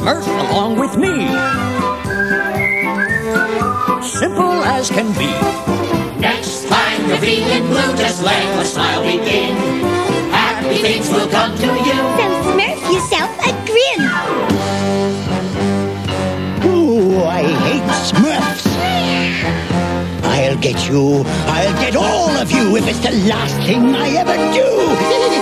Smurf along with me. Simple as can be. Next time you're feeling blue, just let a smile begin. Happy things will come to you. So smurf yourself a grin. Ooh, I hate Smurfs. I'll get you. I'll get all of you if it's the last thing I ever do.